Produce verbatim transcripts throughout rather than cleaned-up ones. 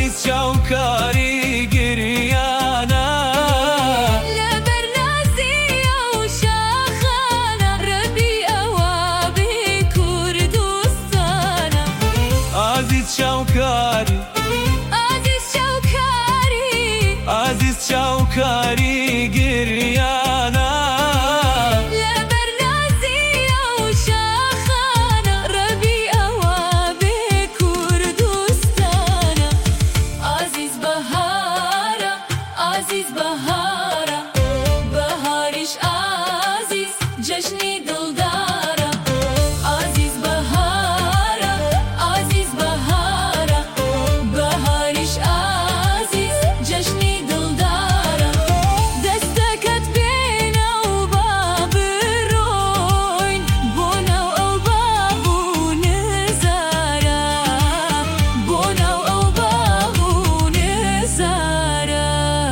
عزیز چاوکاری گریانا لبر نازی و شاخانه ربی اوابی کردستانه عزیز چاوکاری عزیز چاوکاری عزیز چاوکاری گریانا لبر نازی و شاخانه ربی اوابی کردستانه عزیز بهاره عزیز بهاره بهارش عزیز جشنی دلداره عزیز بهاره عزیز بهاره بهارش عزیز جشنی دلداره دستکت بینه و بابروین بونه و بابو نزاره بونه و بابو نزاره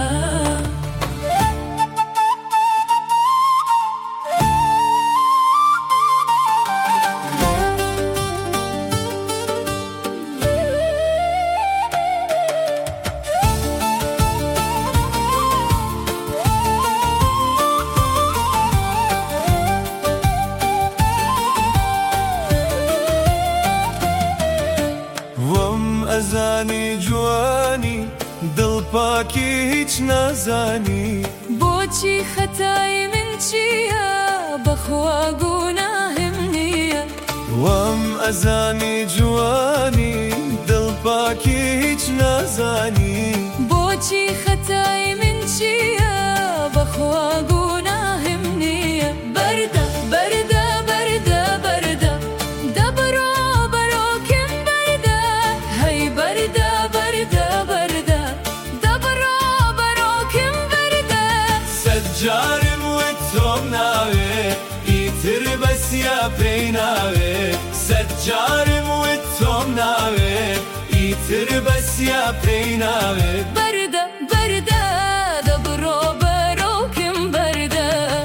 وەم ئەزانی جوانی دڵپاکی هیچ نازانی بۆچی خەتای من چییە بەخوا گوناهم نییە وەم ئەزانی جوانی دڵپاکی هیچ نازانی بۆچی خەتای من چییە بەخوا گوناهم نییە بەردە بەردە بەردە بەردە دەبڕۆ بەرۆکم بەردە هەی بەردە بەردە بەردە دەبڕۆ بەرۆکم بەردە سەجارم وت تۆم ناوێ ئیتر بەسیا پێی ناوێ سەجارم وت تۆم ناوێ ئیتر بەسیا پێی ناوێ بەردە بەردە دەبڕۆ بەرۆکم بەردە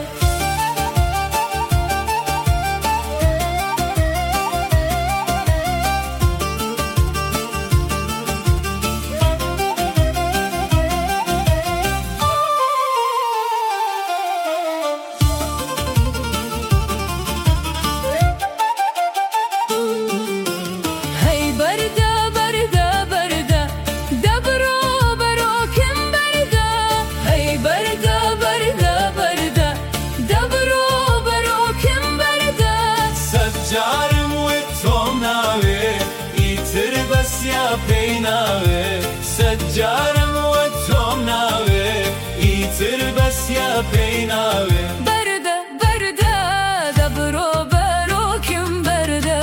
هەی بەردە بەردە بەردە دەبڕۆ بەرۆکم بەردە هەی بەردە بەردە بەردە دەبڕۆ بەرۆکم بەردە سەجارم وت تۆم ناوێ ئیتر بەسیا پێی ناوێ سەجارم وت تۆم ناوێ ئیتر بەسیا پێی ناوێ بەردە بەردە دەبڕۆ بەرۆکم بەردە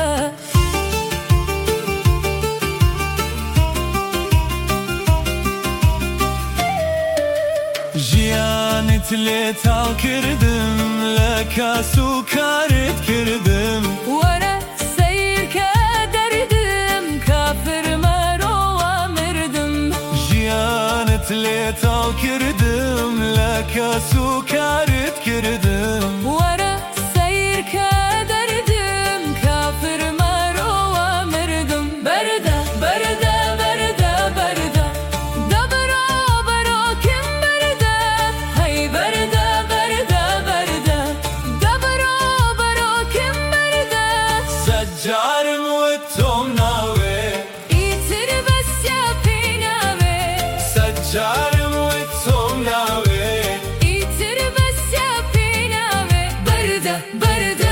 ژیانت لێ تاڵ کردم لە کاس و کارت کردم وەرە سەیرکە دەردم کافر مەرۆوە مردم ژیانت لێ تاڵ کردم لە کاس و کارت کردم وەرە سەیرکە دەردم کافر مەرۆوە مردم بەردە بەردە بەردە بەردە دەبڕۆ بەرۆکم بەردە هەی بەردە بەردە بەردە دەبڕۆ بەرۆکم بەردە سەجارم وت تۆم ناوێ ئیتر بەسیا پێی ناوێ سەجارم وت تۆم ناوێ ئیتر بەسیا پێی ناوێ بەردە بەردە